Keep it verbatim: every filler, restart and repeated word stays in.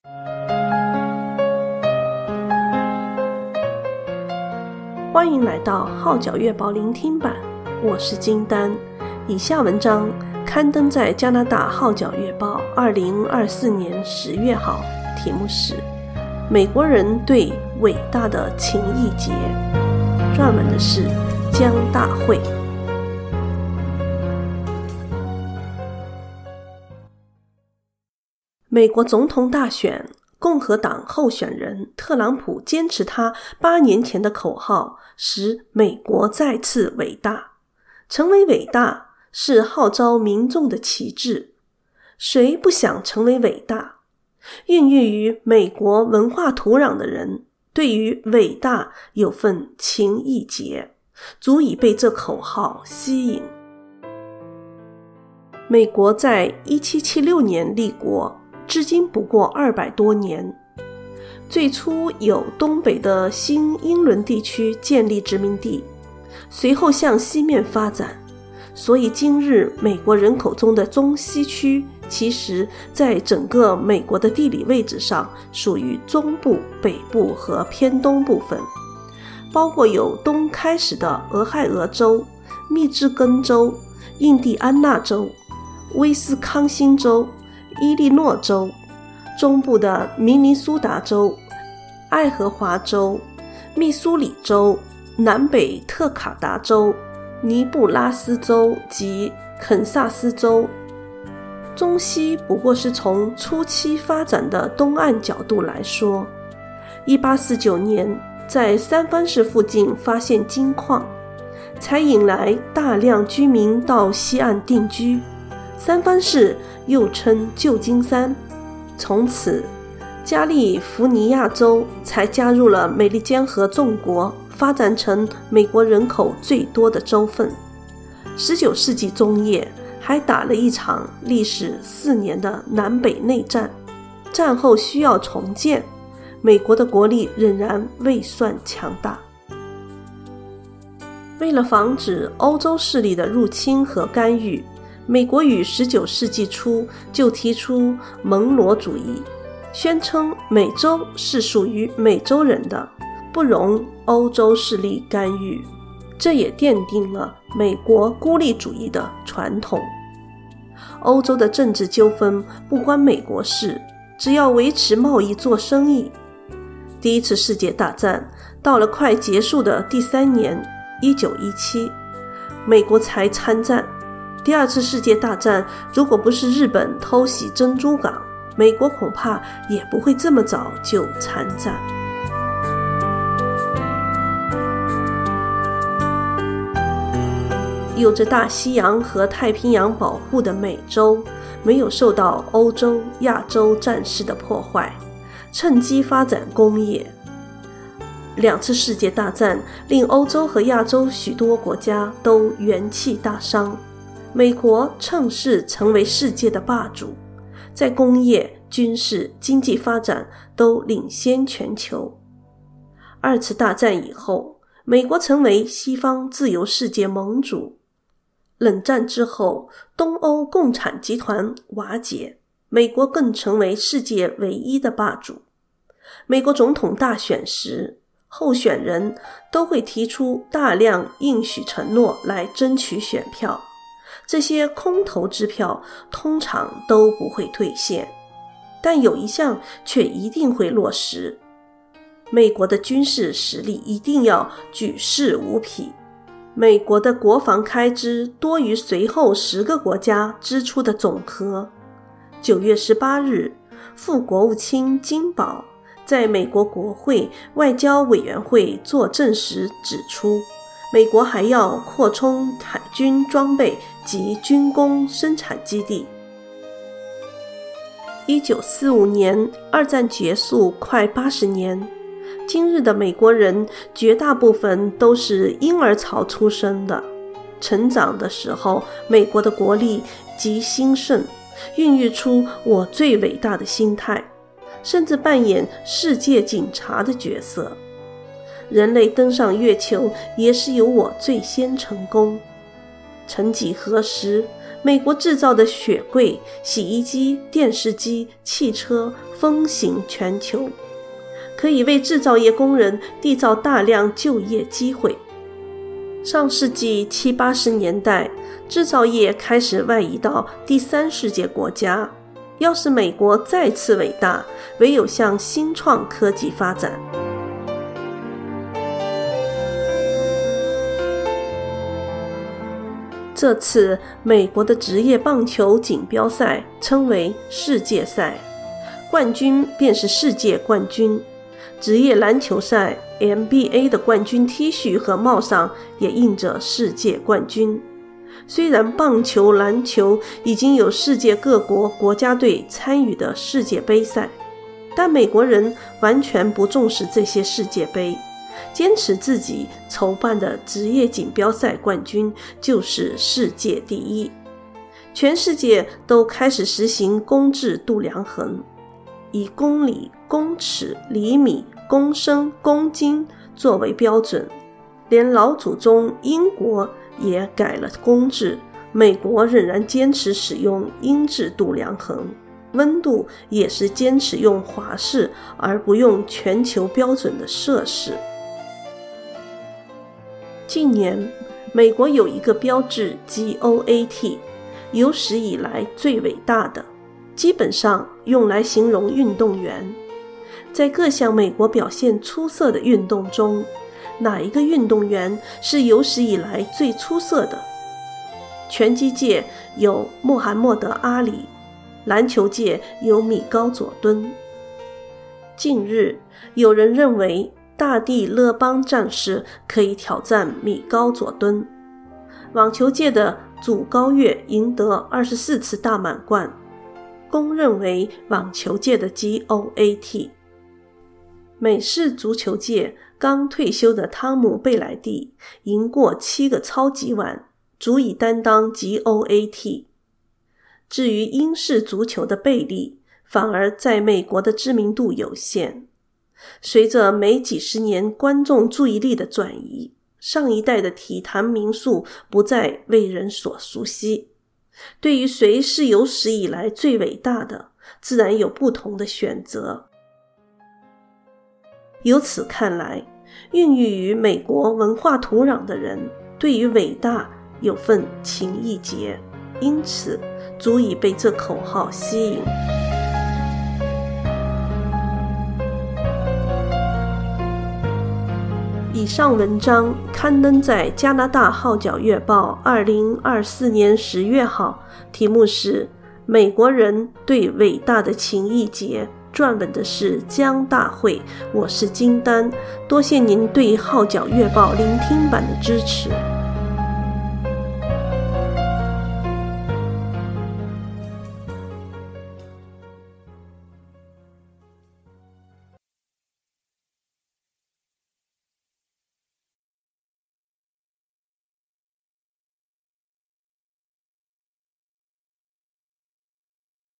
欢迎来到号角月报聆听版，我是金丹。以下文章刊登在加拿大号角月报二零二四年十月号，题目是美国人对伟大的情谊结，撰文的是江大慧。美国总统大选，共和党候选人特朗普坚持他八年前的口号，使美国再次伟大。成为伟大是号召民众的旗帜，谁不想成为伟大？孕育于美国文化土壤的人，对于伟大有份情谊结，足以被这口号吸引。美国在一七七六年立国，至今不过二百多年。最初有东北的新英伦地区建立殖民地，随后向西面发展，所以今日美国人口中的中西区，其实在整个美国的地理位置上属于中部、北部和偏东部分，包括有东开始的俄亥俄州、密芝根州、印第安纳州、威斯康星州、伊利诺州，中部的明尼苏达州、爱荷华州、密苏里州、南北特卡达州、尼布拉斯州及肯萨斯州。中西不过是从初期发展的东岸角度来说。一八四九年在三藩市附近发现金矿，才引来大量居民到西岸定居，三藩市又称旧金山。从此加利福尼亚州才加入了美利坚合众国，发展成美国人口最多的州份。十九世纪中叶还打了一场历时四年的南北内战，战后需要重建，美国的国力仍然未算强大。为了防止欧洲势力的入侵和干预，美国于十九世纪初就提出蒙罗主义，宣称美洲是属于美洲人的，不容欧洲势力干预。这也奠定了美国孤立主义的传统。欧洲的政治纠纷不关美国事，只要维持贸易做生意。第一次世界大战到了快结束的第三年一九一七，美国才参战。第二次世界大战如果不是日本偷袭珍珠港，美国恐怕也不会这么早就参战。有着大西洋和太平洋保护的美洲，没有受到欧洲、亚洲战事的破坏，趁机发展工业。两次世界大战令欧洲和亚洲许多国家都元气大伤，美国趁势成为世界的霸主，在工业、军事、经济发展都领先全球。二次大战以后，美国成为西方自由世界盟主。冷战之后，东欧共产集团瓦解，美国更成为世界唯一的霸主。美国总统大选时，候选人都会提出大量应许承诺来争取选票，这些空头支票通常都不会兑现，但有一项却一定会落实：美国的军事实力一定要举世无匹。美国的国防开支多于随后十个国家支出的总和。九月十八日，副国务卿金宝在美国国会外交委员会作证时指出，美国还要扩充海军装备及军工生产基地。一九四五年，二战结束快八十年，今日的美国人绝大部分都是婴儿潮出生的，成长的时候，美国的国力极兴盛，孕育出我最伟大的心态，甚至扮演世界警察的角色。人类登上月球也是由我最先成功。曾几何时， 美国制造的雪柜、洗衣机、电视机、汽车风行全球，可以为制造业工人缔造大量就业机会。上世纪七八十年代，制造业开始外移到第三世界国家。要使美国再次伟大，唯有向新创科技发展。这次美国的职业棒球锦标赛称为世界赛，冠军便是世界冠军。职业篮球赛 N B A 的冠军 T 恤和帽上也印着世界冠军。虽然棒球、篮球已经有世界各国国家队参与的世界杯赛，但美国人完全不重视这些世界杯，坚持自己筹办的职业锦标赛冠军就是世界第一。全世界都开始实行公制度量衡，以公里、公尺、厘米、公升、公斤作为标准。连老祖宗英国也改了公制，美国仍然坚持使用英制度量衡，温度也是坚持用华氏而不用全球标准的摄氏。近年，美国有一个标志 G O A T， 有史以来最伟大的，基本上用来形容运动员。在各项美国表现出色的运动中，哪一个运动员是有史以来最出色的？拳击界有穆罕默德·阿里，篮球界有米高·佐敦。近日，有人认为大地勒邦战士可以挑战米高·佐敦。网球界的祖高岳赢得二十四次大满贯，公认为网球界的 G O A T。美式足球界刚退休的汤姆·贝莱蒂赢过七个超级碗，足以担当 G O A T。 至于英式足球的贝利，反而在美国的知名度有限。随着每几十年观众注意力的转移，上一代的体坛名宿不再为人所熟悉。对于谁是有史以来最伟大的，自然有不同的选择。由此看来，孕育于美国文化土壤的人对于伟大有份情意结，因此足以被这口号吸引。以上文章刊登在加拿大号角月报二零二四年十月号，题目是美国人对伟大的情意结，撰文的是江大慧，我是金丹，多谢您对号角月报聆听版的支持。